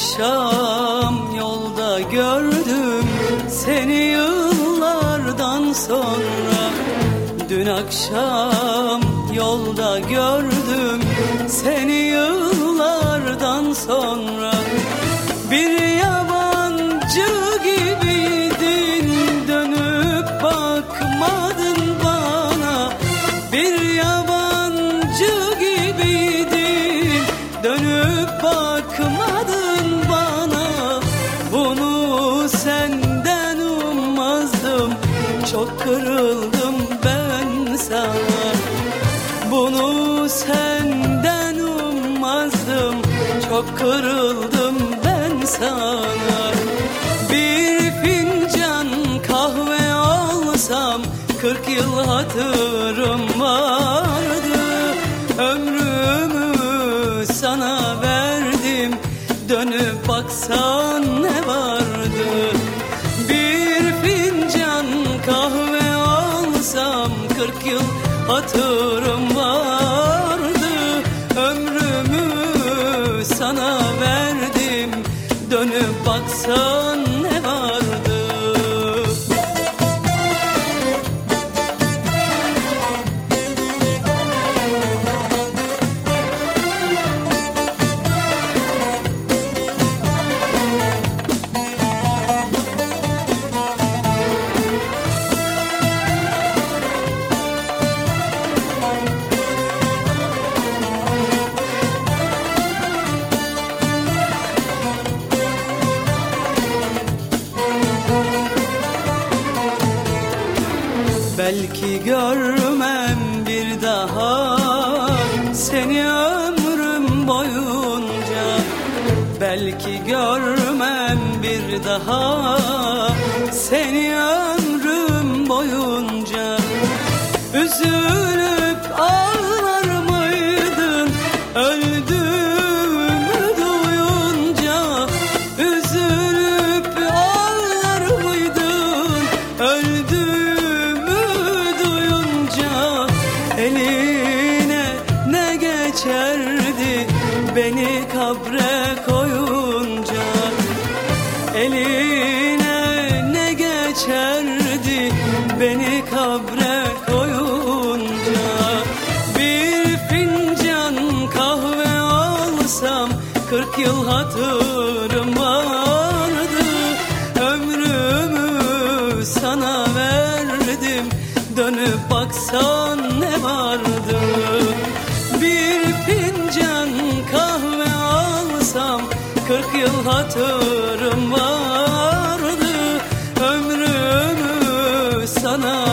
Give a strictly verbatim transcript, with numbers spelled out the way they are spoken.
akşam yolda gördüm seni yıllardan sonra. Dün akşam yolda gördüm seni yıllardan sonra. Bir yabancı gibiydin, dönüp bakmadın bana. Bir yabancı gibiydin, dönüp bakmadın bana. Bunu senden ummazdım, çok kırıldım ben sana. Bunu senden ummazdım, çok kırıldım ben sana. Bir fincan kahve alsam kırk yıl hatırım vardı. Ömrümü sana verdim, dönüp baksan ne vardı? Bir fincan kahve alsam kırk yıl hatırım vardı. Ömrümü sana verdim, dönüp baksan ne vardı? Belki görmem bir daha seni ömrüm boyunca. Belki görmem bir daha seni ömrüm boyunca. Üzülüp ağlar mıydın öldüğümü duyunca? Üzülüp ağlar mıydın öldüğümü duyunca? Eline ne geçerdi beni kabre koyunca? Eline ne geçerdi beni kabre koyunca? Bir fincan kahve alsam kırk yıl hatırım vardı. Ömrümü sana verdim, dönüp baksan ne vardı? Bir fincan kahve alsam kırk yıl hatırım vardı. Ömrümü sana